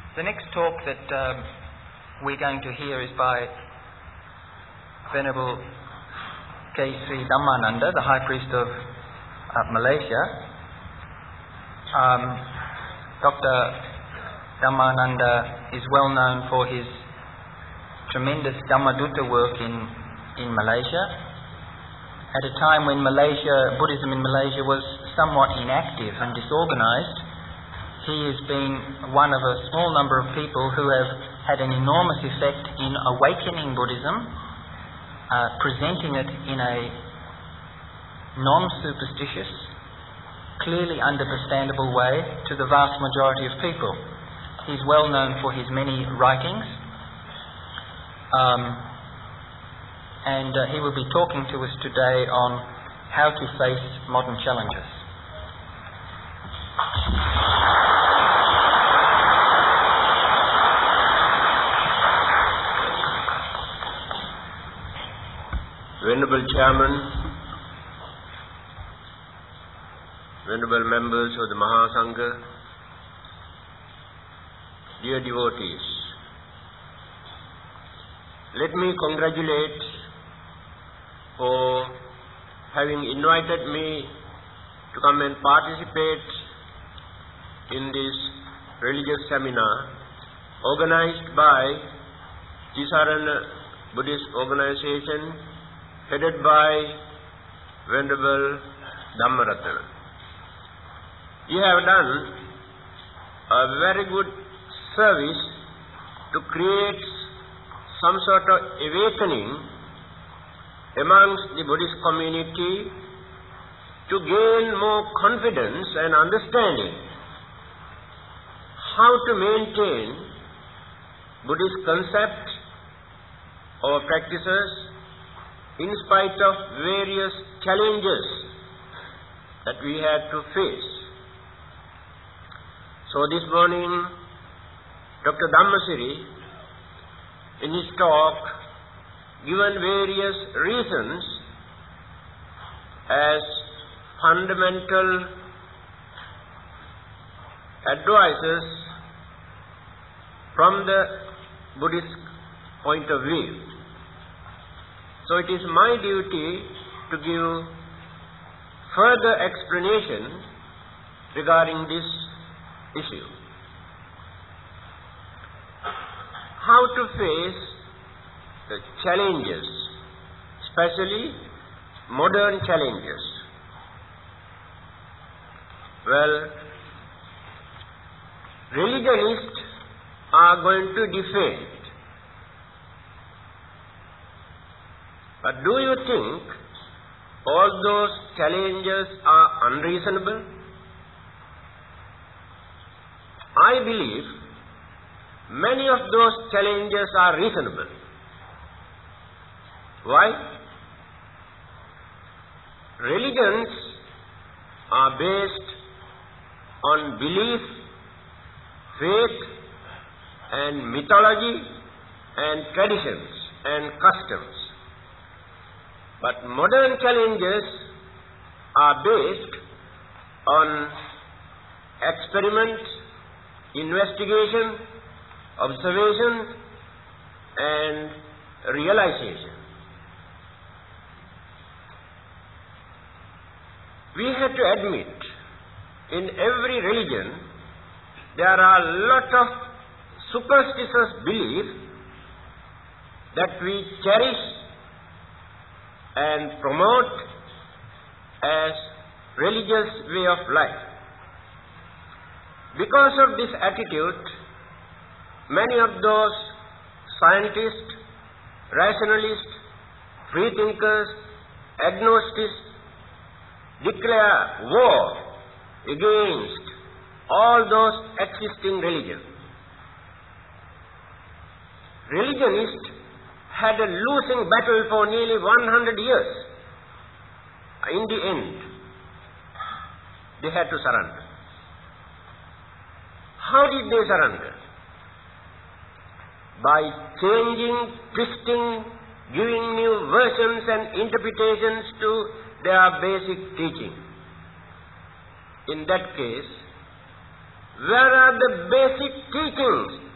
The next talk that we're going to hear is by Venerable K.C. Dhammananda, the High Priest of Malaysia. Dr. Dhammananda is well known for his tremendous Dhammadutta work in Malaysia. At a time when Buddhism in Malaysia was somewhat inactive and disorganized, he has been one of a small number of people who have had an enormous effect in awakening Buddhism, presenting it in a non-superstitious, clearly understandable way to the vast majority of people. He's well known for his many writings, and he will be talking to us today on how to face modern challenges. Venerable Chairman, Venerable members of the Mahasangha, dear devotees, let me congratulate for having invited me to come and participate in this religious seminar organized by Tisarana Buddhist Organization headed by Venerable Dhammaratana. You have done a very good service to create some sort of awakening amongst the Buddhist community to gain more confidence and understanding how to maintain Buddhist concepts or practices in spite of various challenges that we had to face. So this morning, Dr. Dhammasiri, in his talk, given various reasons as fundamental advices from the Buddhist point of view. So it is my duty to give further explanation regarding this issue. How to face the challenges, especially modern challenges. Well, religionists are going to defend. But do you think all those challenges are unreasonable? I believe many of those challenges are reasonable. Why? Religions are based on belief, faith, and mythology, and traditions, and customs. But modern challenges are based on experiment, investigation, observation, and realization. We have to admit, in every religion, there are a lot of superstitious beliefs that we cherish and promote as religious way of life. Because of this attitude, many of those scientists, rationalists, freethinkers, agnostics declare war against all those existing religions. Religionists had a losing battle for nearly 100 years. In the end, they had to surrender. How did they surrender? By changing, twisting, giving new versions and interpretations to their basic teaching. In that case, where are the basic teachings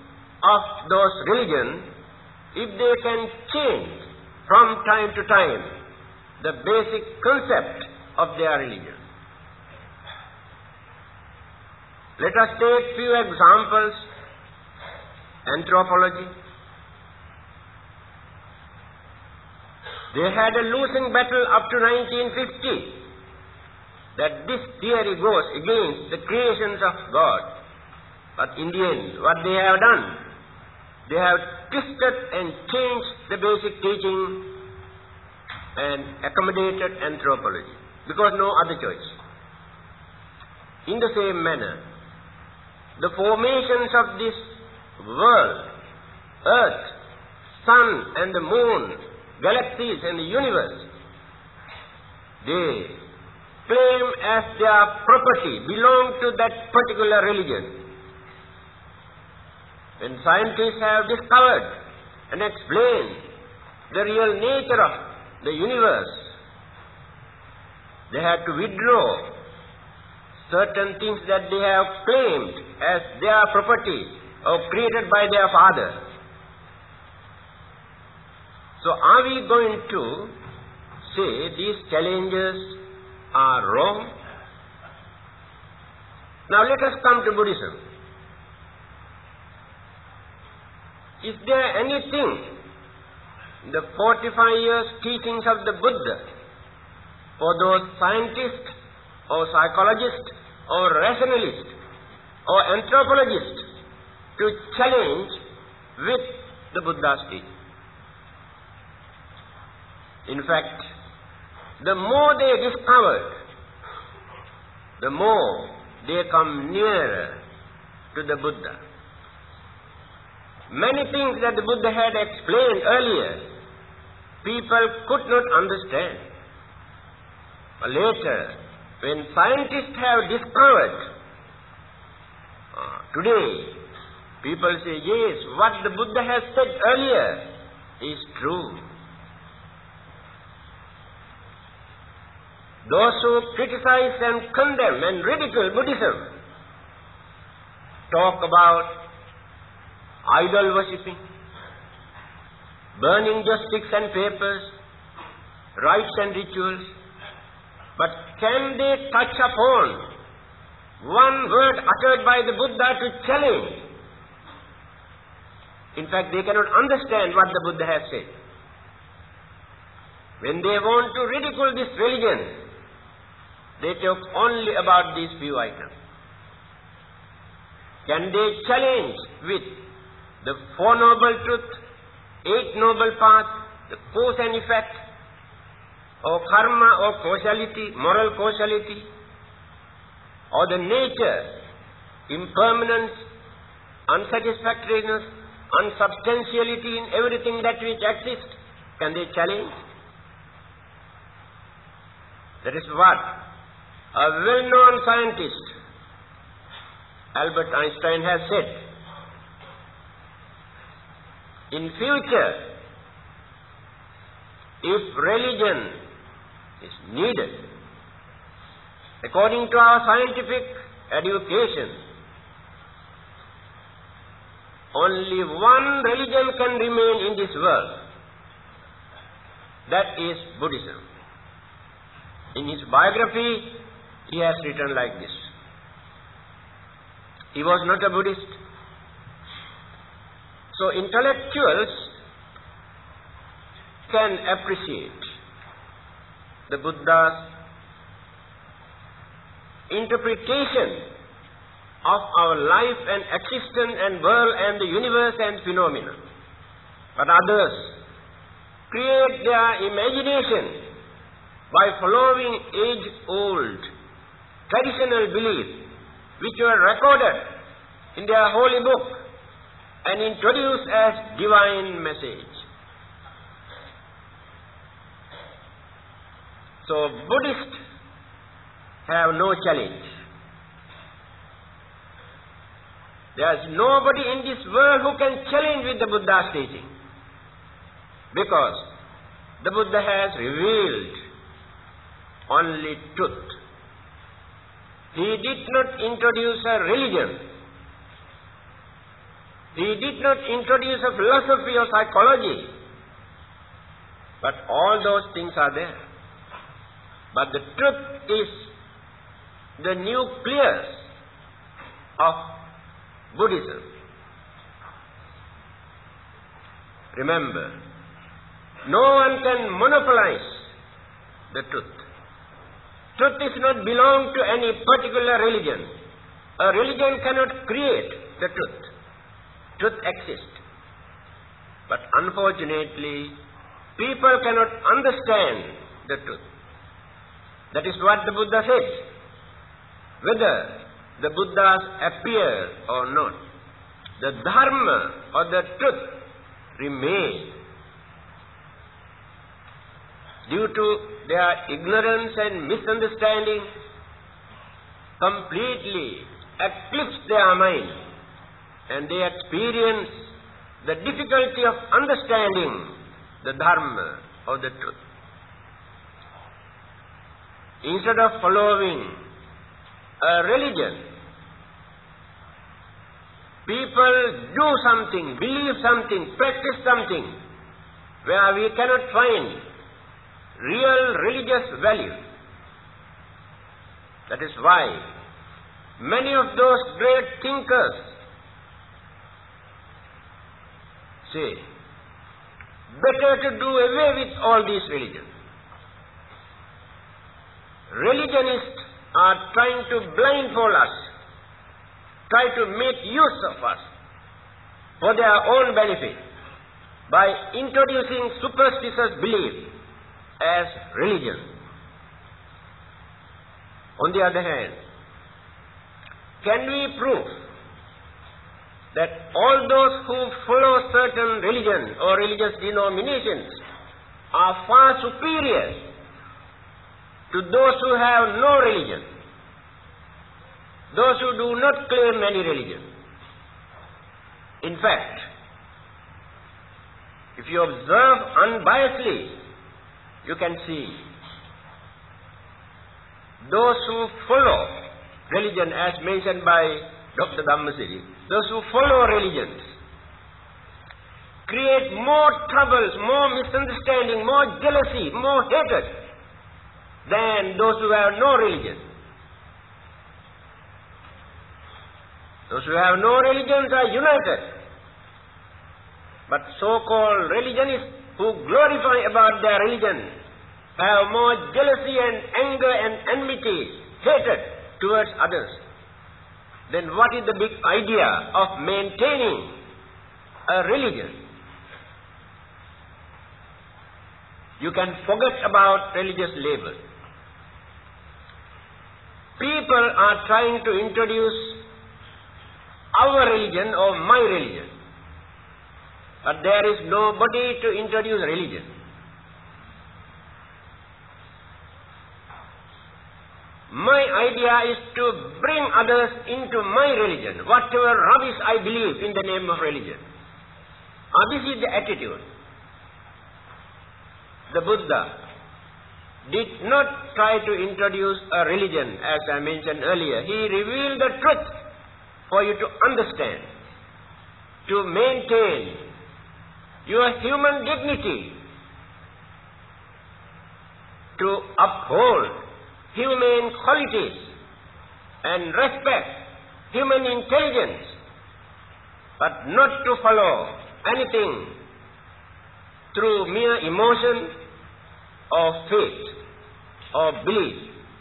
of those religions if they can change from time to time the basic concept of their religion. Let us take few examples. Anthropology. They had a losing battle up to 1950, that this theory goes against the creations of God. But in the end, what they have done, they have twisted and changed the basic teaching and accommodated anthropology, because no other choice. In the same manner, the formations of this world, earth, sun and the moon, galaxies and the universe, they claim as their property, belong to that particular religion. When scientists have discovered and explained the real nature of the universe, they have to withdraw certain things that they have claimed as their property or created by their father. So are we going to say these challenges are wrong? Now let us come to Buddhism. Is there anything in the 45 years teachings of the Buddha for those scientists or psychologists or rationalists or anthropologists to challenge with the Buddha's teaching? In fact, the more they discovered, the more they come nearer to the Buddha. Many things that the Buddha had explained earlier, people could not understand. But later, when scientists have discovered, today, people say, yes, what the Buddha has said earlier is true. Those who criticize and condemn and ridicule Buddhism talk about idol worshipping, burning just sticks and papers, rites and rituals. But can they touch upon one word uttered by the Buddha to challenge? In fact, they cannot understand what the Buddha has said. When they want to ridicule this religion, they talk only about these few items. Can they challenge with the Four Noble Truths, Eight Noble Paths, the cause and effect, or karma or causality, moral causality, or the nature, impermanence, unsatisfactoriness, unsubstantiality in everything that which exists? Can they challenge? That is what a well-known scientist, Albert Einstein, has said. In future, if religion is needed, according to our scientific education, only one religion can remain in this world. That is Buddhism. In his biography, he has written like this. He was not a Buddhist. So intellectuals can appreciate the Buddha's interpretation of our life and existence and world and the universe and phenomena. But others create their imagination by following age-old traditional beliefs which were recorded in their holy book and introduced as divine message. So Buddhists have no challenge. There is nobody in this world who can challenge with the Buddha's teaching, because the Buddha has revealed only truth. He did not introduce a religion. He did not introduce a philosophy or psychology. But all those things are there. But the truth is the nucleus of Buddhism. Remember, no one can monopolize the truth. Truth is not belong to any particular religion. A religion cannot create the truth. Truth exists. But unfortunately, people cannot understand the truth. That is what the Buddha said. Whether the Buddhas appear or not, the Dharma or the truth remain. Due to their ignorance and misunderstanding, completely eclipse their mind, and they experience the difficulty of understanding the Dharma or the truth. Instead of following a religion, people do something, believe something, practice something where we cannot find real religious value. That is why many of those great thinkers say, better to do away with all these religions. Religionists are trying to blindfold us, try to make use of us for their own benefit by introducing superstitious belief as religion. On the other hand, can we prove that all those who follow certain religion or religious denominations are far superior to those who have no religion, those who do not claim any religion? In fact, if you observe unbiasedly, you can see those who follow religion, as mentioned by Dr. Dhammasiri, those who follow religions create more troubles, more misunderstanding, more jealousy, more hatred than those who have no religion. Those who have no religions are united. But so-called religionists who glorify about their religion have more jealousy and anger and enmity, hatred towards others. Then what is the big idea of maintaining a religion? You can forget about religious label. People are trying to introduce our religion or my religion. But there is nobody to introduce religion. My idea is to bring others into my religion, whatever rubbish I believe in the name of religion. This is the attitude. The Buddha did not try to introduce a religion, as I mentioned earlier. He revealed the truth for you to understand, to maintain your human dignity, to uphold humane qualities and respect human intelligence, but not to follow anything through mere emotion or faith or belief.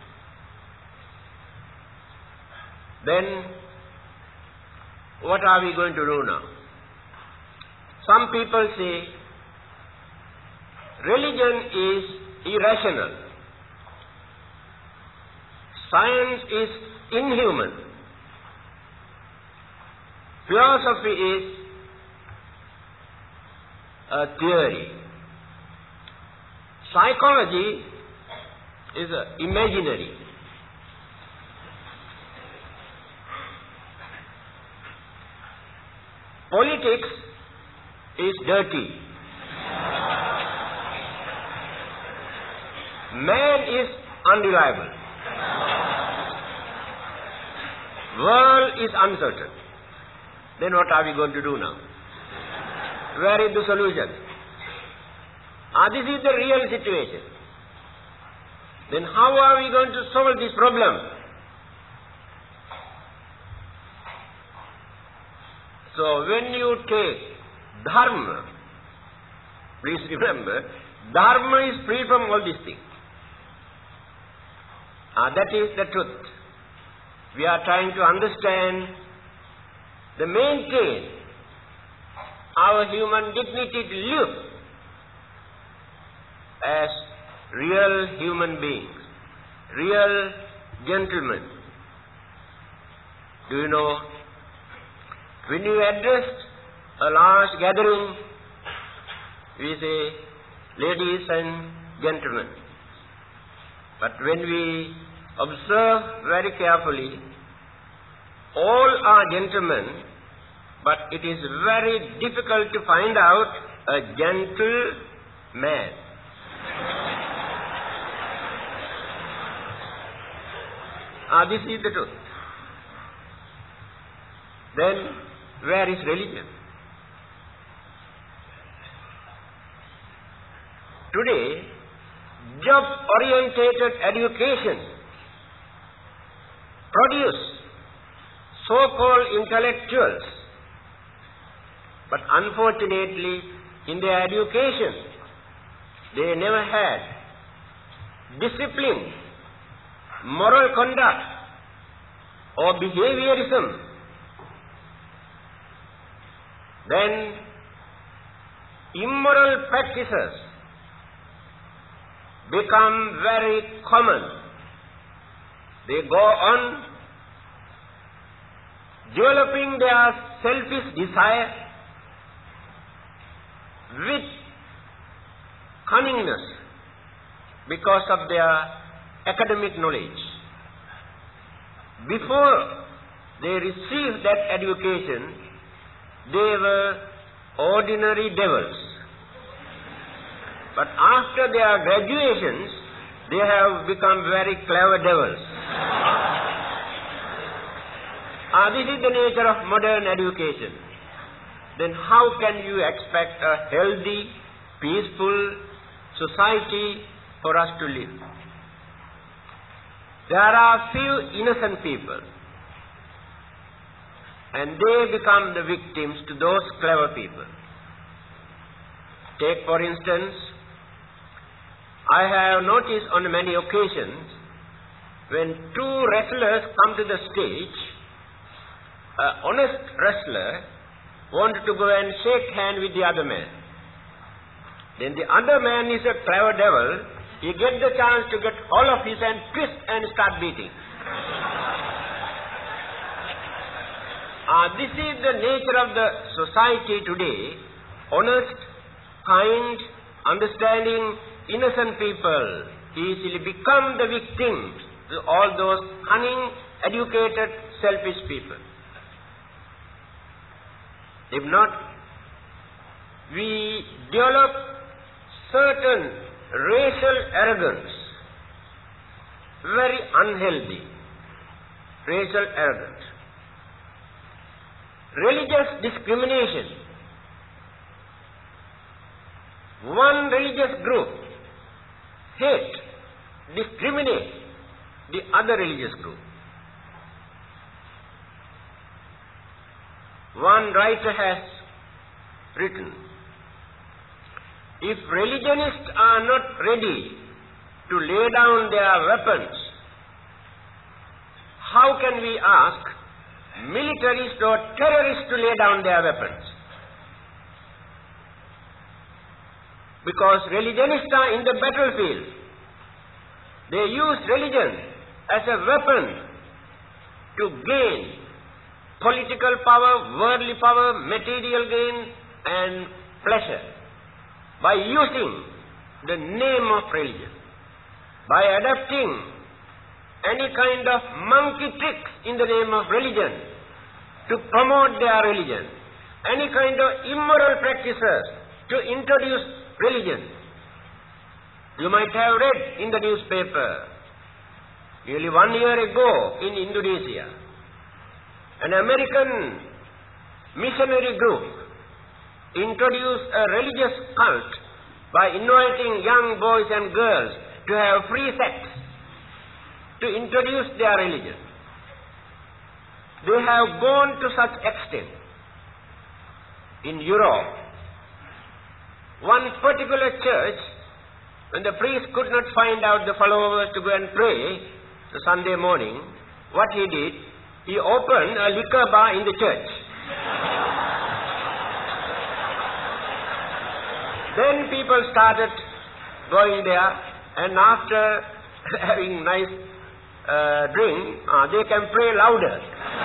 Then what are we going to do now? Some people say religion is irrational. Science is inhuman. Philosophy is a theory. Psychology is imaginary. Politics is dirty. Man is unreliable. World is uncertain. Then what are we going to do now? Where is the solution? This is the real situation. Then how are we going to solve this problem? So when you take dharma, please remember, dharma is free from all these things. That is the truth. We are trying to understand, to maintain our human dignity to live as real human beings, real gentlemen. Do you know, when you address a large gathering, we say, ladies and gentlemen. But when we observe very carefully, all are gentlemen, but it is very difficult to find out a gentle man. This is the truth. Then, where is religion? Today, job-orientated education produce so-called intellectuals, but unfortunately, in their education, they never had discipline, moral conduct, or behaviorism. Then, immoral practices become very common. They go on developing their selfish desire with cunningness because of their academic knowledge. Before they received that education, they were ordinary devils. But after their graduations, they have become very clever devils. This is the nature of modern education. Then how can you expect a healthy, peaceful society for us to live? There are few innocent people, and they become the victims to those clever people. Take for instance, I have noticed on many occasions, when two wrestlers come to the stage, an honest wrestler wanted to go and shake hand with the other man. Then the other man is a clever devil. He gets the chance to get hold of his hand, twist and start beating. This is the nature of the society today. Honest, kind, understanding, innocent people easily become the victims to all those cunning, educated, selfish people. If not, we develop certain racial arrogance, very unhealthy racial arrogance. Religious discrimination. One religious group hate, discriminate the other religious group. One writer has written, if religionists are not ready to lay down their weapons, how can we ask militarists or terrorists to lay down their weapons? Because religionists are in the battlefield. They use religion as a weapon to gain political power, worldly power, material gain and pleasure by using the name of religion, by adopting any kind of monkey tricks in the name of religion to promote their religion, any kind of immoral practices to introduce religion. You might have read in the newspaper nearly 1 year ago in Indonesia, an American missionary group introduced a religious cult by inviting young boys and girls to have free sex, to introduce their religion. They have gone to such extent. In Europe, one particular church, when the priest could not find out the followers to go and pray the Sunday morning, what he did, he opened a liquor bar in the church. Then people started going there, and after having nice drink, they can pray louder.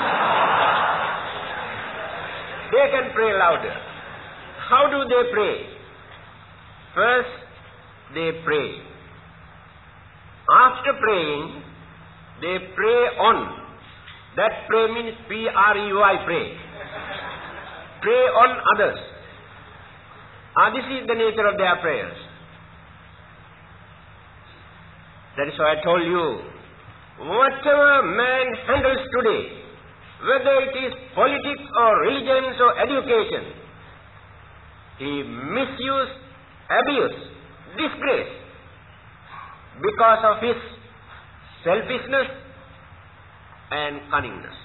They can pray louder. How do they pray? First, they pray. After praying, they pray on. That pray means P-R-E-Y, pray. Pray on others. This is the nature of their prayers. That is why I told you, whatever man handles today, whether it is politics or religions or education, he misuse, abuse, disgrace because of his selfishness and cunningness.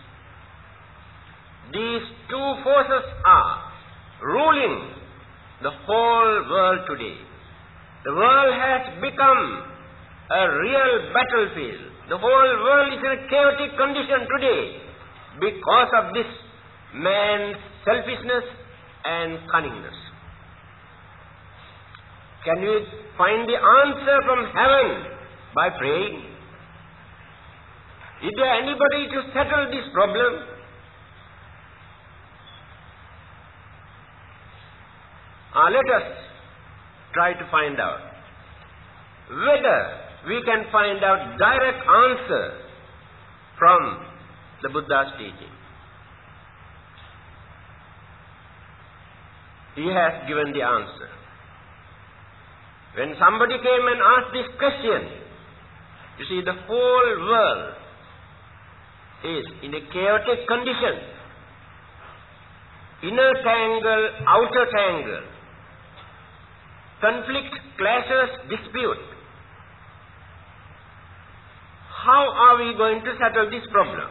These two forces are ruling the whole world today. The world has become a real battlefield. The whole world is in a chaotic condition today because of this man's selfishness and cunningness. Can you find the answer from heaven by praying? Is there anybody to settle this problem? Let us try to find out whether we can find out direct answer from the Buddha's teaching. He has given the answer. When somebody came and asked this question, you see, the whole world is in a chaotic condition. Inner tangle, outer tangle. Conflict, clashes, dispute. How are we going to settle this problem?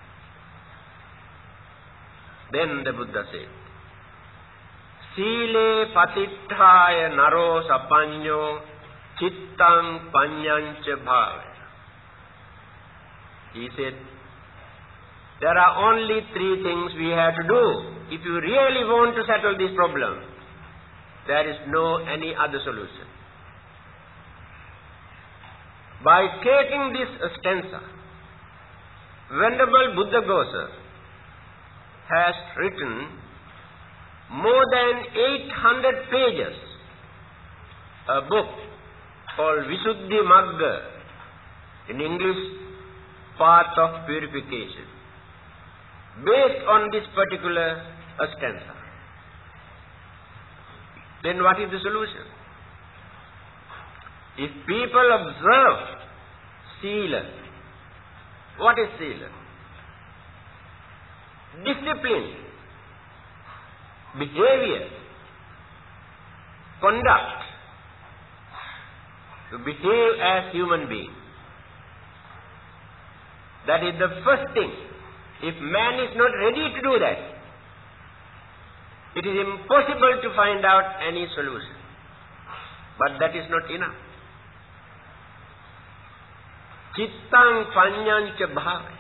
Then the Buddha said, Sile patittaya naro sapanyo chittam panyancha bhavaya. He said, there are only three things we have to do if you really want to settle this problem. There is no any other solution. By taking this stanza, Venerable Buddhaghosa has written more than 800 pages, a book called Visuddhi Magga, in English, Path of Purification, based on this particular stanza. Then what is the solution? If people observe Sila, what is Sila? Discipline, behavior, conduct, to behave as human being. That is the first thing. If man is not ready to do that, it is impossible to find out any solution. But that is not enough. Chittang panyancha bhavaya.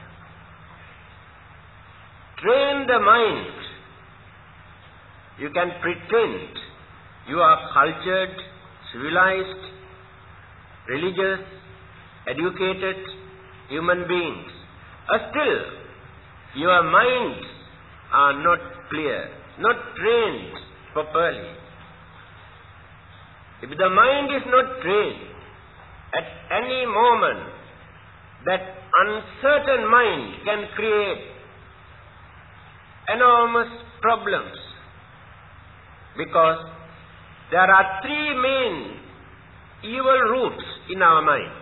Train the mind. You can pretend you are cultured, civilized, religious, educated human beings. Still, your minds are not clear, not trained properly. If the mind is not trained, at any moment, that uncertain mind can create enormous problems, because there are three main evil roots in our mind.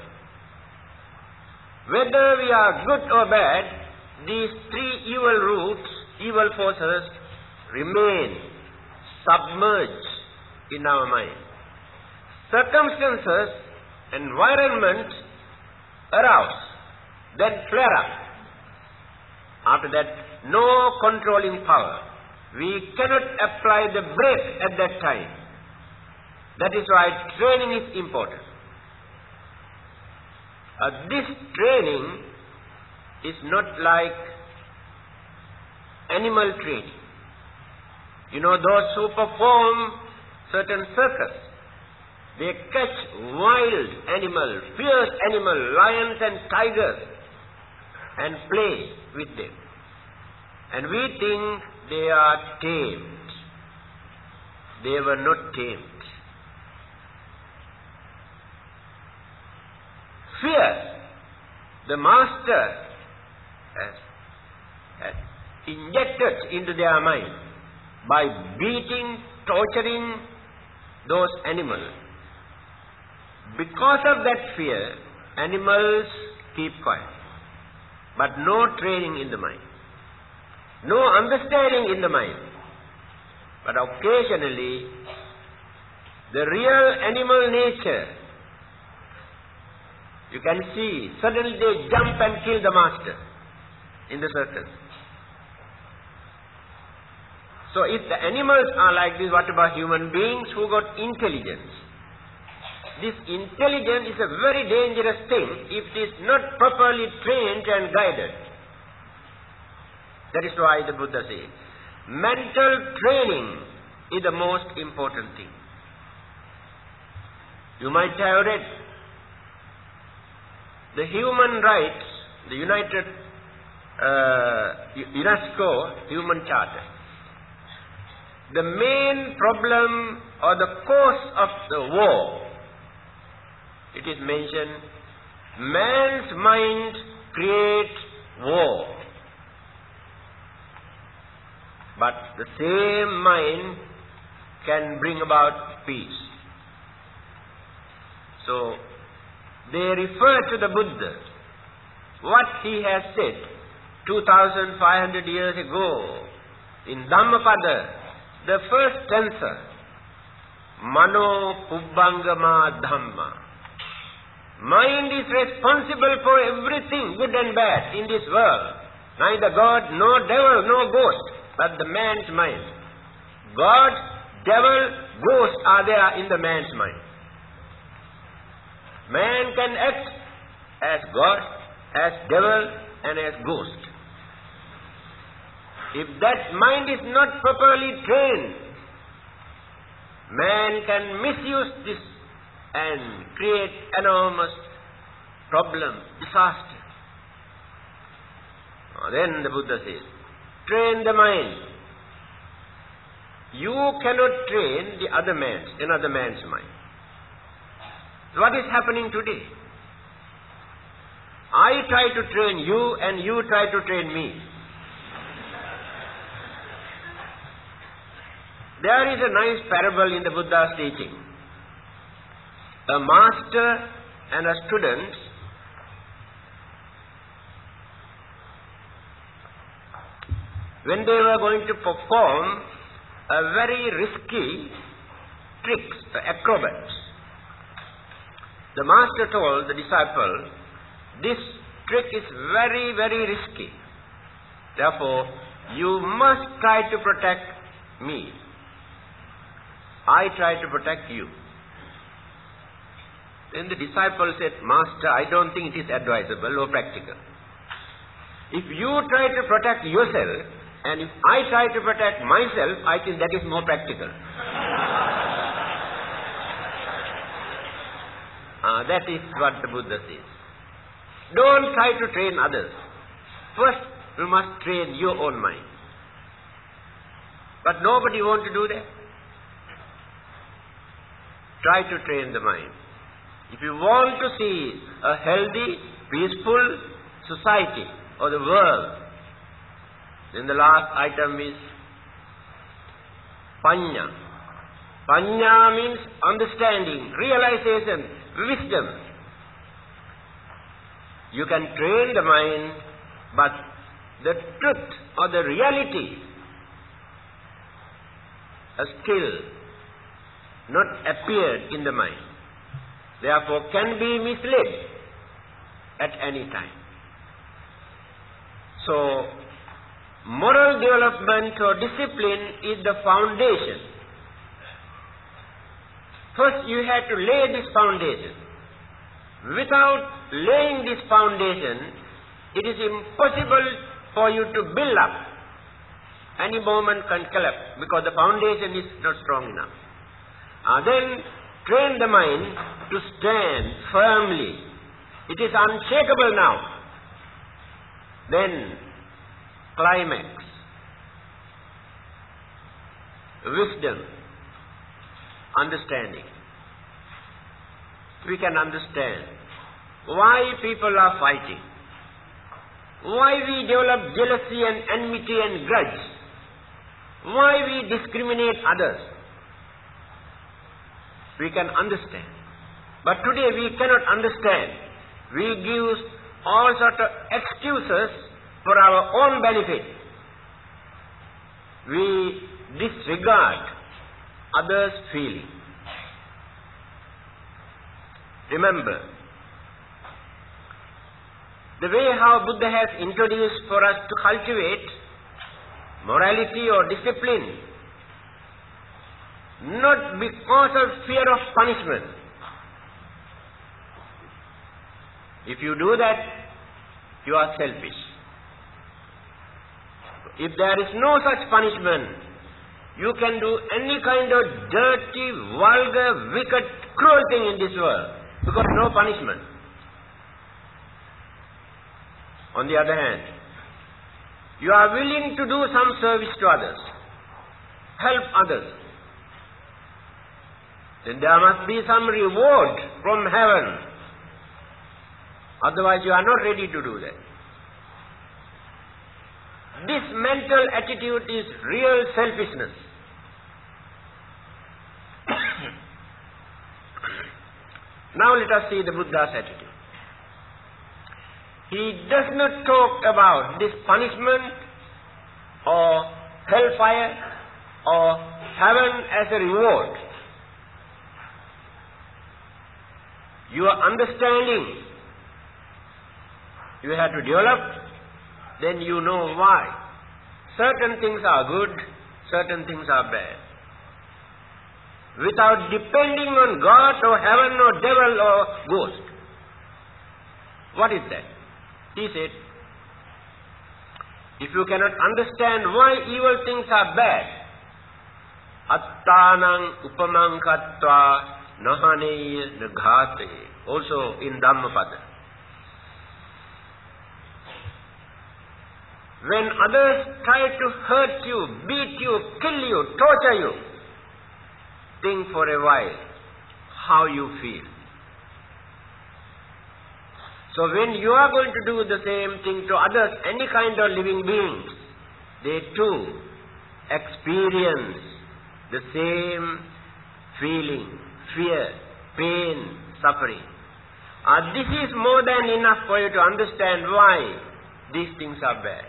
Whether we are good or bad, these three evil roots, evil forces, remain submerged in our mind. Circumstances, environment arouse, then flare up. After that, no controlling power. We cannot apply the brake at that time. That is why training is important. This training is not like animal training. You know, those who perform certain circus, they catch wild animals, fierce animals, lions and tigers, and play with them. And we think they are tamed. They were not tamed. Fear, the master has injected into their mind by beating, torturing those animals. Because of that fear, animals keep quiet. But no training in the mind. No understanding in the mind. But occasionally, the real animal nature, you can see, suddenly they jump and kill the master in the circus. So if the animals are like this, what about human beings who got intelligence? This intelligence is a very dangerous thing if it is not properly trained and guided. That is why the Buddha says, mental training is the most important thing. You might have read the human rights, the UNESCO Human Charter. The main problem or the cause of the war, it is mentioned, man's mind creates war. But the same mind can bring about peace. So, they refer to the Buddha, what he has said 2,500 years ago in Dhammapada, the first stanza, Mano Pubbangama Dhamma. Mind is responsible for everything good and bad in this world. Neither God, nor devil, nor ghost, but the man's mind. God, devil, ghost are there in the man's mind. Man can act as God, as devil, and as ghost. If that mind is not properly trained, man can misuse this and create enormous problem, disaster. Then the Buddha says, train the mind. You cannot train another man's mind. What is happening today? I try to train you and you try to train me. There is a nice parable in the Buddha's teaching. A master and a student when they were going to perform a very risky tricks, acrobats. The master told the disciple, this trick is very, very risky. Therefore, you must try to protect me. I try to protect you. Then the disciple said, Master, I don't think it is advisable or practical. If you try to protect yourself, and if I try to protect myself, I think that is more practical. That is what the Buddha says. Don't try to train others. First, you must train your own mind. But nobody wants to do that. Try to train the mind. If you want to see a healthy, peaceful society or the world, then the last item is Panya. Panya means understanding, realization, wisdom. You can train the mind, but the truth or the reality a skill not appeared in the mind. Therefore, can be misled at any time. So, moral development or discipline is the foundation. First, you have to lay this foundation. Without laying this foundation, it is impossible for you to build up. Any moment can collapse because the foundation is not strong enough. Then train the mind to stand firmly. It is unshakable now. Then climax. Wisdom. Understanding. We can understand why people are fighting. Why we develop jealousy and enmity and grudge. Why we discriminate others. We can understand. But today we cannot understand. We give all sorts of excuses for our own benefit. We disregard others' feeling. Remember, the way how Buddha has introduced for us to cultivate morality or discipline, not because of fear of punishment. If you do that, you are selfish. If there is no such punishment, you can do any kind of dirty, vulgar, wicked, cruel thing in this world, because no punishment. On the other hand, you are willing to do some service to others, help others, then there must be some reward from heaven. Otherwise you are not ready to do that. This mental attitude is real selfishness. Now let us see the Buddha's attitude. He does not talk about this punishment or hellfire or heaven as a reward. Your understanding you have to develop, then you know why. Certain things are good, certain things are bad. Without depending on God or heaven or devil or ghost. What is that? He said, if you cannot understand why evil things are bad, attanang upamang kattva nahaneya naghate, also in Dhammapada. When others try to hurt you, beat you, kill you, torture you, think for a while how you feel. So when you are going to do the same thing to others, any kind of living beings, they too experience the same feeling, fear, pain, suffering. This is more than enough for you to understand why these things are bad.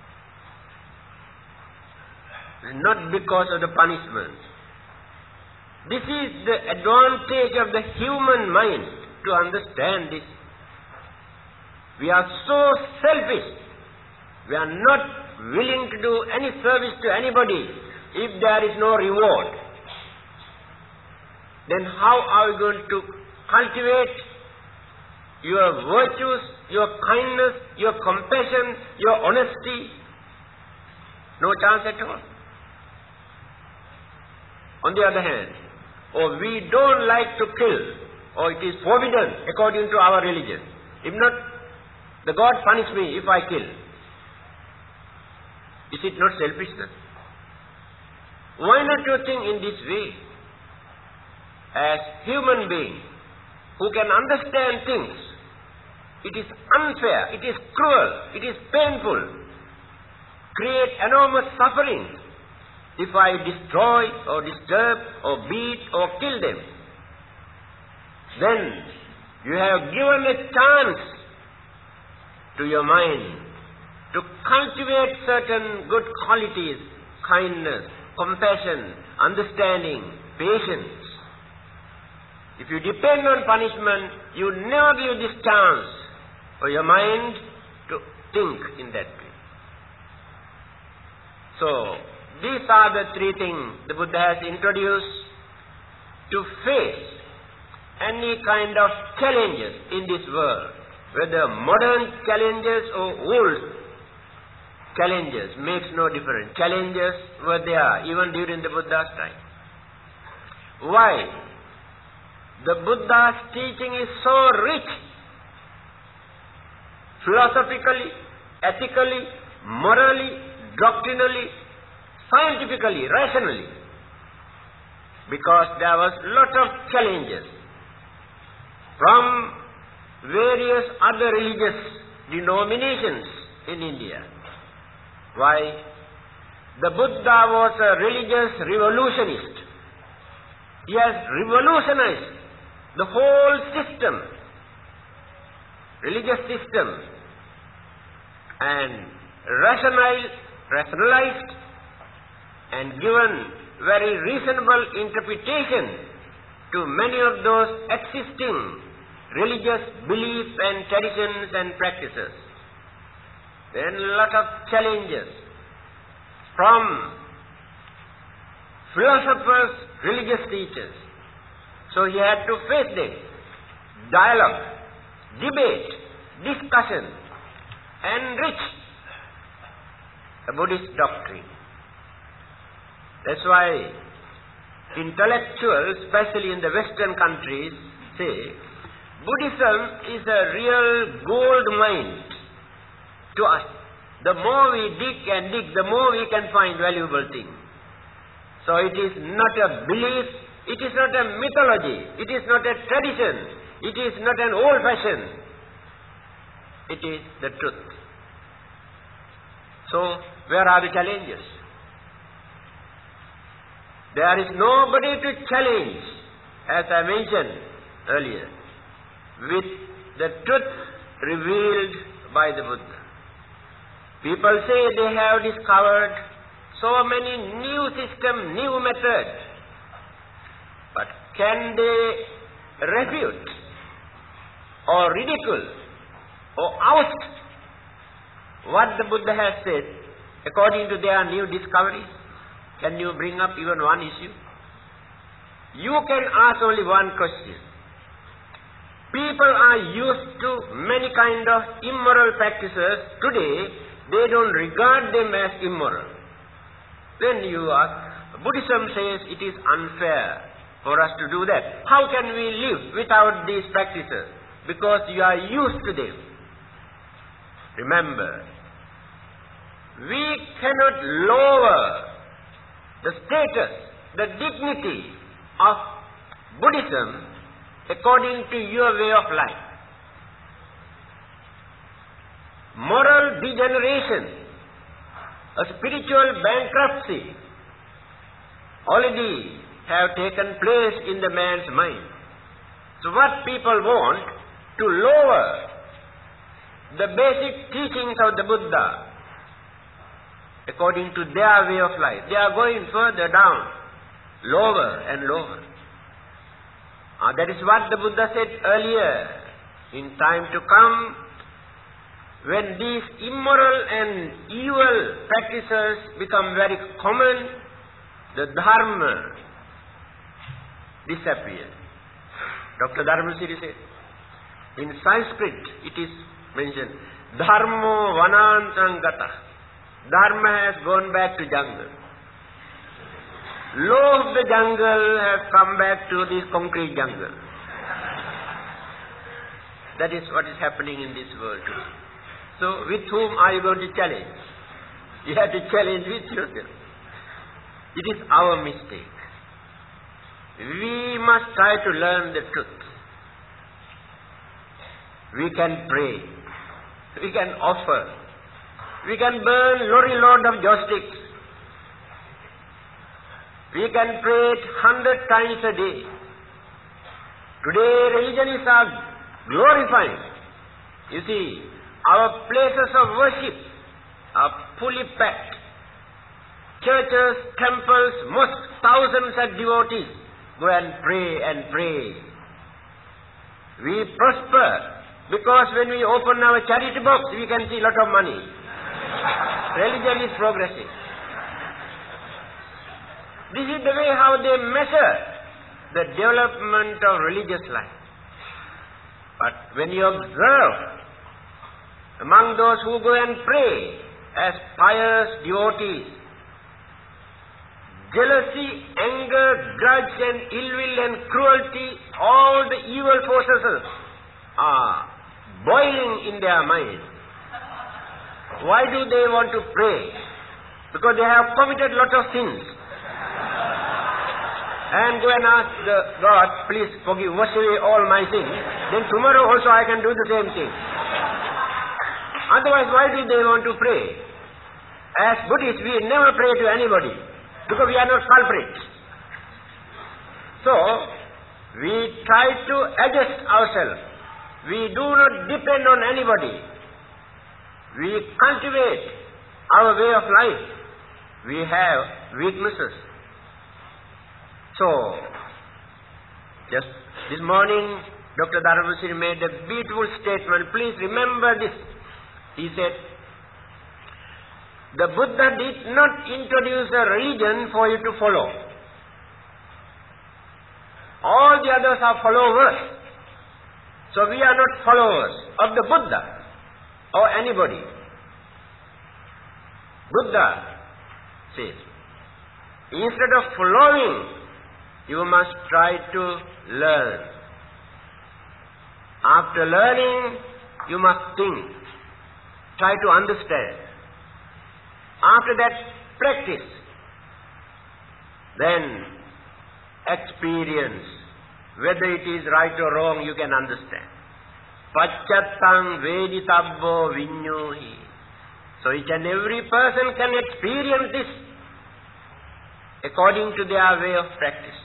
Not because of the punishment. This is the advantage of the human mind to understand this. We are so selfish. We are not willing to do any service to anybody if there is no reward. Then how are we going to cultivate your virtues, your kindness, your compassion, your honesty? No chance at all. On the other hand, we don't like to kill, or it is forbidden according to our religion. If not, the God punish me if I kill. Is it not selfishness? Why not you think in this way? As human beings who can understand things, it is unfair, it is cruel, it is painful, create enormous suffering if I destroy or disturb or beat or kill them. Then you have given a chance to your mind to cultivate certain good qualities, kindness, compassion, understanding, patience. If you depend on punishment, you never give this chance for your mind to think in that way. So, these are the three things the Buddha has introduced to face any kind of challenges in this world, whether modern challenges or old challenges, makes no difference. Challenges were there even during the Buddha's time. Why? The Buddha's teaching is so rich, philosophically, ethically, morally, doctrinally, scientifically, rationally, because there was lot of challenges from various other religious denominations in India. Why? The Buddha was a religious revolutionist. He has revolutionized the whole system, religious system, and rationalized and given very reasonable interpretation to many of those existing religious beliefs and traditions and practices. Then a lot of challenges from philosophers, religious teachers. So he had to face them. Dialogue, debate, discussion, enrich the Buddhist doctrine. That's why intellectuals, especially in the Western countries, say Buddhism is a real gold mine to us. The more we dig and dig, the more we can find valuable things. So it is not a belief, it is not a mythology, it is not a tradition, it is not an old fashion. It is the truth. So, where are the challenges? There is nobody to challenge, as I mentioned earlier, with the truth revealed by the Buddha. People say they have discovered so many new systems, new methods, but can they refute or ridicule or oust what the Buddha has said according to their new discoveries? Can you bring up even one issue? You can ask only one question. People are used to many kind of immoral practices. Today, they don't regard them as immoral. Then you ask, Buddhism says it is unfair for us to do that. How can we live without these practices? Because you are used to them. Remember, we cannot lower the status, the dignity of Buddhism according to your way of life. Moral degeneration, a spiritual bankruptcy already have taken place in the man's mind. So what people want to lower the basic teachings of the Buddha according to their way of life. They are going further down, lower and lower. That is what the Buddha said earlier. In time to come, when these immoral and evil practices become very common, the dharma disappears. Dr. Dharmasiri said, in Sanskrit it is mentioned, dharmo vanantangata. Dharma has gone back to jungle. Law of the jungle has come back to this concrete jungle. That is what is happening in this world today. So, with whom are you going to challenge? You have to challenge with yourself. It is our mistake. We must try to learn the truth. We can pray. We can offer. We can burn lorry-load of joss sticks. We can pray 100 times a day. Today, religionists are glorifying. You see, our places of worship are fully packed. churches, temples, mosques, thousands of devotees go and pray and pray. We prosper because when we open our charity box, we can see a lot of money. Religion is progressing. This is the way how they measure the development of religious life. But when you observe among those who go and pray as pious devotees, jealousy, anger, grudge and ill will and cruelty, all the evil forces are boiling in their mind. Why do they want to pray? Because they have committed a lot of sins. And go and ask God, please wash away all my sins. Then tomorrow also I can do the same thing. Otherwise, why do they want to pray? As Buddhists, we never pray to anybody because we are not culprits. So, we try to adjust ourselves. We do not depend on anybody. We cultivate our way of life. We have weaknesses. So, just this morning, Dr. Dharmasiri made a beautiful statement. Please remember this. He said, the Buddha did not introduce a religion for you to follow. All the others are followers. So we are not followers of the Buddha or anybody. Buddha says, instead of following, you must try to learn. After learning, you must think. Try to understand. After that, practice. Then, experience. Whether it is right or wrong, you can understand. Pacchattam veditabbo vinyuhi. So each and every person can experience this according to their way of practice.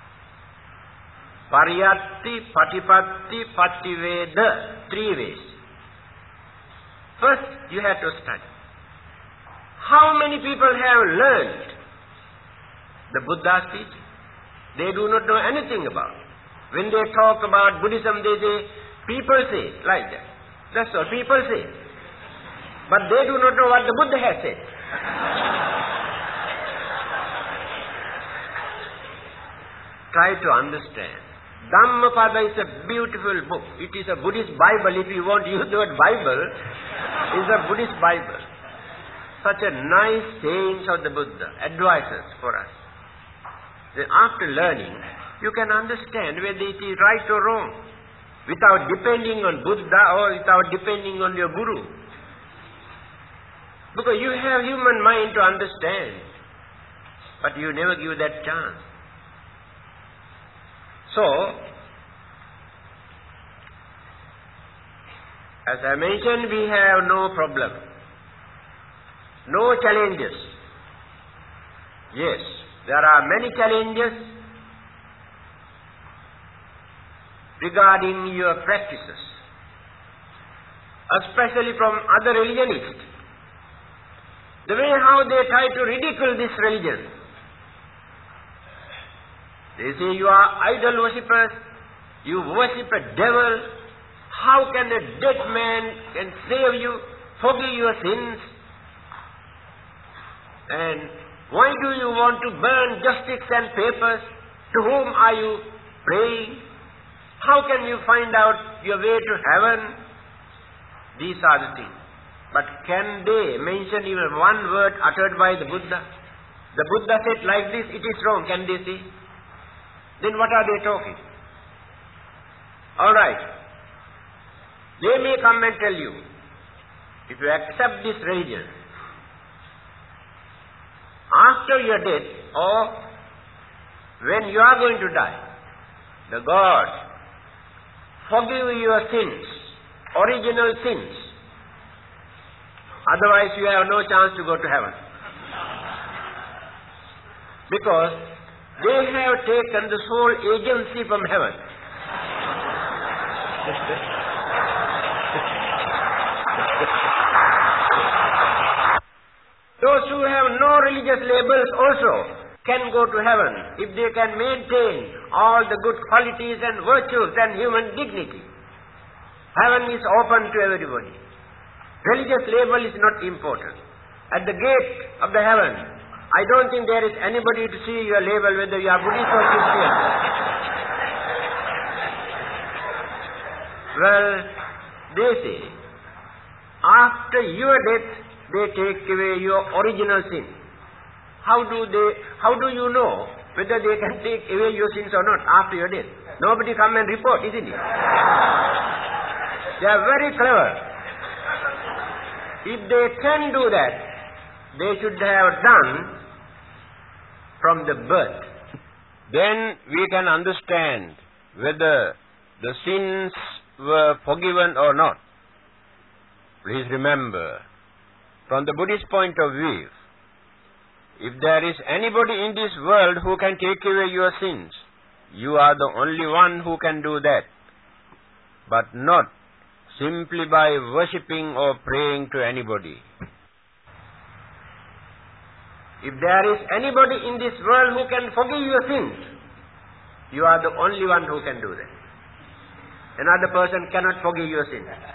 Pariyatti, patipatti, pattiveda. 3 ways. First, you have to study. How many people have learned the Buddha's teaching? They do not know anything about it. When they talk about Buddhism, they say, people say, like that. That's all, people say. But they do not know what the Buddha has said. Try to understand. Dhammapada is a beautiful book. It is a Buddhist Bible. If you want to use the word Bible, it is a Buddhist Bible. Such a nice sayings of the Buddha, advices for us. Then after learning, you can understand whether it is right or wrong, without depending on Buddha or without depending on your Guru. Because you have human mind to understand, but you never give that chance. So, as I mentioned, we have no problem, no challenges. Yes, there are many challenges regarding your practices, especially from other religionists. The way how they try to ridicule this religion. They say you are idol worshippers, you worship a devil. How can a dead man can save you, forgive your sins? And why do you want to burn justice and papers? To whom are you praying? How can you find out your way to heaven? These are the things. But can they mention even one word uttered by the Buddha? The Buddha said like this, it is wrong. Can they say? Then what are they talking? Alright. They may come and tell you, if you accept this religion, after your death or when you are going to die, the God forgive your sins, original sins. Otherwise you have no chance to go to heaven. Because they have taken the whole agency from heaven. Those who have no religious labels also can go to heaven if they can maintain all the good qualities and virtues and human dignity. Heaven is open to everybody. Religious label is not important. At the gate of the heaven, I don't think there is anybody to see your label whether you are Buddhist or Christian. Well, they say, after your death, they take away your original sin. How do you know whether they can take away your sins or not after your death? Nobody come and report, isn't it? They are very clever. If they can do that, they should have done from the birth. Then we can understand whether the sins were forgiven or not. Please remember, from the Buddhist point of view, if there is anybody in this world who can take away your sins, you are the only one who can do that. But not simply by worshipping or praying to anybody. If there is anybody in this world who can forgive your sins, you are the only one who can do that. Another person cannot forgive your sins.